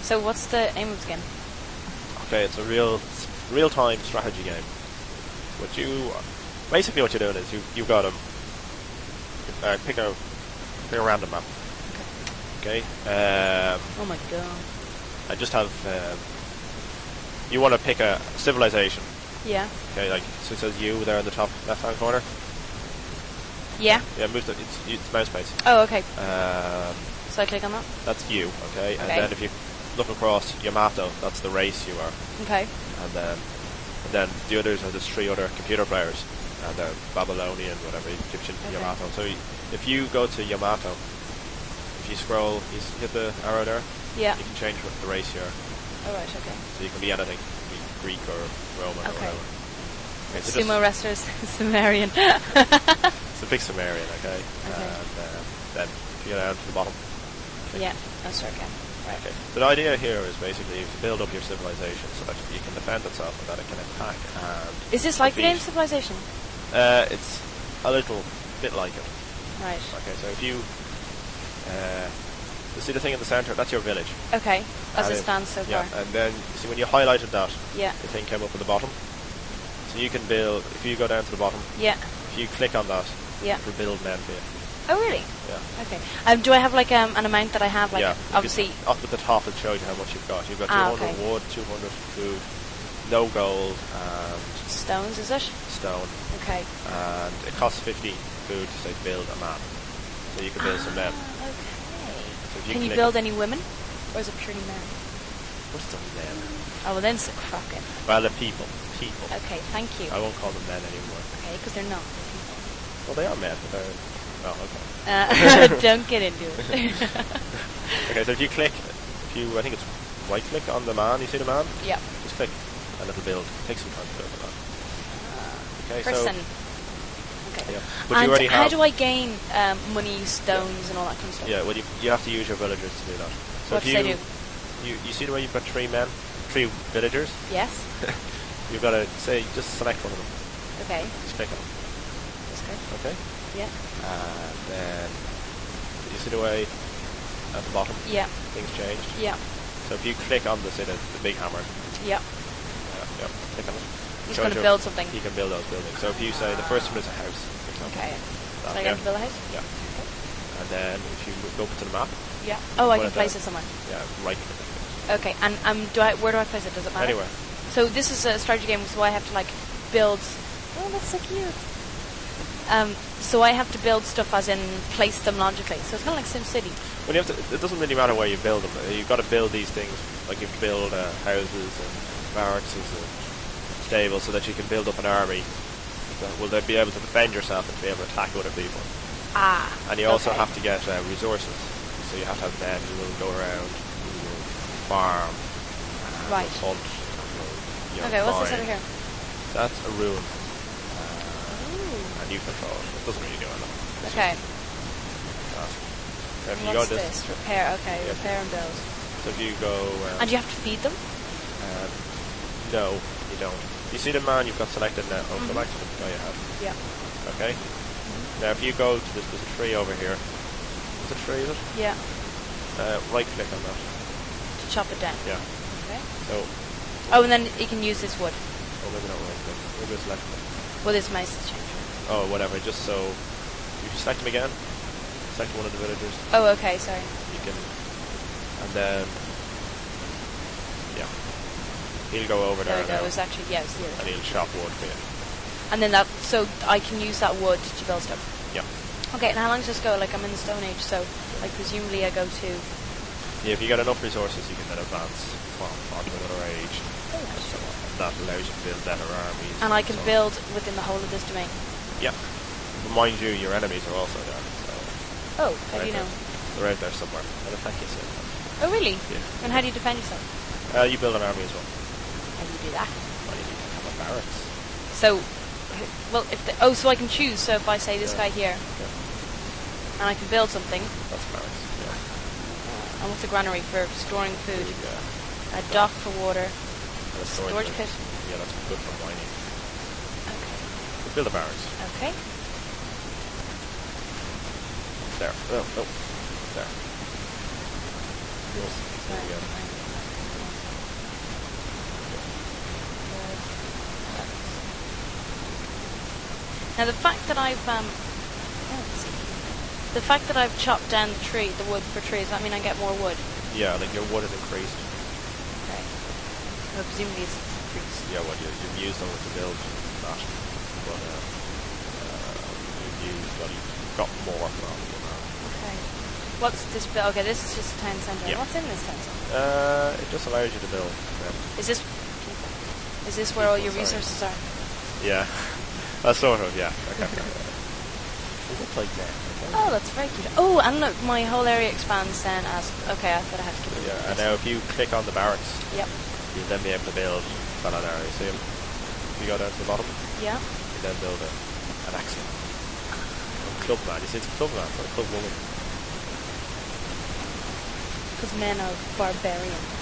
So what's the aim of the game? Okay, it's a real-time strategy game. Basically what you're doing is you've got to pick a random map. Okay. Oh my god. I just have. You want to pick a civilization. Yeah. Okay, like so it says you there in the top left-hand corner. Yeah. Yeah, move the it's mouse space. Oh, okay. So I click on that. That's you. Okay. And then if you look across Yamato, that's the race you are. Okay. And then the others are just 3 other computer players. And they're Babylonian, whatever, Egyptian, Yamato. So if you go to Yamato, if you scroll, you hit the arrow there. Yeah. You can change what the race you are. Oh right, okay. So you can be anything. You can be Greek or Roman or whatever. Okay, so sumo wrestlers, Sumerian. It's a big Sumerian, okay? And then if you go down to the bottom. Yeah, that's start again. Right. Okay. So the idea here is basically to build up your civilization so that you can defend itself and that it can attack and is this like the game Civilization? It's a little bit like it. Right. Okay, so if you see the thing in the centre, that's your village. Okay, as it stands so far. Yeah, and then see when you highlighted that, the thing came up at the bottom. So you can build, if you go down to the bottom, if you click on that, it'll build men for you. Oh really? Yeah. Okay. Do I have like an amount that I have? Like obviously up at the top it shows you how much you've got. You've got 200 wood, 200 food, no gold, and stones. Is it? Stone. Okay. And it costs 50 food to say build a map, so you can build some men. Okay. So can you build any women, or is it purely men? What's the men? Oh well, then it's crocking. Well, the people. Okay, thank you. I won't call them men anymore. Okay, because they're not people. Well, they are men, but they're... Oh, okay. Don't get into it. Okay, so if you click, I think it's right click on the man, you see the man? Yeah. Just click, and it'll build. It takes some time to build the man. Okay, person. Okay. Yeah. But and you already how have... do I gain money, stones, and all that kind of stuff? Yeah, well, you have to use your villagers to do that. So what do they do? You see the way you've got 3 villagers? Yes. You've got to say, just select one of them. Okay. Just click on them. That's good. Okay. Yeah. And then you see the way at the bottom? Yeah. Things changed? Yeah. So if you click on the big hammer. Yeah. Click on it. He's going to build something. He can build those buildings. So if you say the first one is a house, for example. Okay. So I get to build a house? Yeah. Okay. And then if you go up to the map. Yeah. Oh, I can place it somewhere. Yeah, right click. Okay. And where do I place it? Does it matter? Anywhere. So this is a strategy game, so I have to like build. Oh, that's so cute. So I have to build stuff, as in place them logically. So it's kind of like SimCity. Well, you have to. It doesn't really matter where you build them. You've got to build these things. Like you build houses and barracks and stables, so that you can build up an army. That will then be able to defend yourself and to be able to attack other people. Ah. And you also have to get resources. So you have to have men who will go around, who will farm, right. Hunt. Okay, what's this over here? That's a ruin. And you control it. It doesn't really do anything. Okay. So if you what's go this? Repair. Okay, yeah. Repair and build. So if you go... and you have to feed them? No, you don't. You see the man you've got selected now? Oh, go back to the guy you have. Yeah. Okay. Now if you go to this, there's a tree over here. Is it a tree, is it? Yeah. Right click on that. To chop it down? Yeah. Okay. So... Oh, and then you can use this wood. Oh, maybe not right click. Maybe it's left click. Well, this mouse has changed. Oh, whatever. Just so you select them again. Select one of the villagers. Oh, okay. Sorry. You can, and then he'll go over there. There we go. It was actually it's the other. And he'll chop wood for you. And then so I can use that wood to build stuff. Yeah. Okay. And how long does this go? Like I'm in the Stone Age, so like presumably I go to. Yeah, if you get enough resources, you can then advance onto another age. Oh, nice. That allows you to build better armies. And I can build within the whole of this domain. Yeah. But mind you, your enemies are also there. So oh, how do you know? They're out there somewhere. They'll attack you soon. Oh, really? Yeah. And how do you defend yourself? You build an army as well. How do you do that? Well, you need to have a barracks. So, well, so I can choose. So if I say this guy here, and I can build something. That's barracks. Yeah. And what's a granary for storing food? Yeah. A dock for water. And a storage pit. Yeah, that's good for mining. Okay. We'll build a barracks. Okay. There. Oh, there. Sorry. Now the fact that I've the fact that I've chopped down the wood for trees, that mean I get more wood? Yeah, like your wood has increased. Okay. Well, presumably it's increased. Yeah, well, you've used them to build that, but you've got more from them now. Okay. What's this? Okay, this is just a town centre. Yeah. What's in this town centre? It just allows you to build. Is this where all your Sorry. resources are? Yeah, sort of. Yeah. Okay. It looks like that. Oh, that's very cute. Oh, and look, my whole area expands then as... Okay, I thought I had to keep it. Yeah, and now if you click on the barracks, Yep. you'll then be able to build that on area. See 'em? If you go down to the bottom, Yeah. you then build an axiom. Club man, you see it's a club man, not a club woman. Because men are barbarians.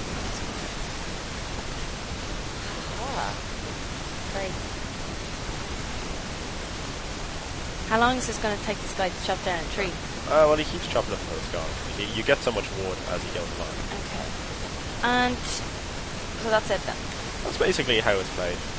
Ah. Very... How long is this going to take this guy to chop down a tree? Well, he keeps chopping it until it's gone. You get so much wood as he goes along. Okay. And... So that's it then? That's basically how it's played.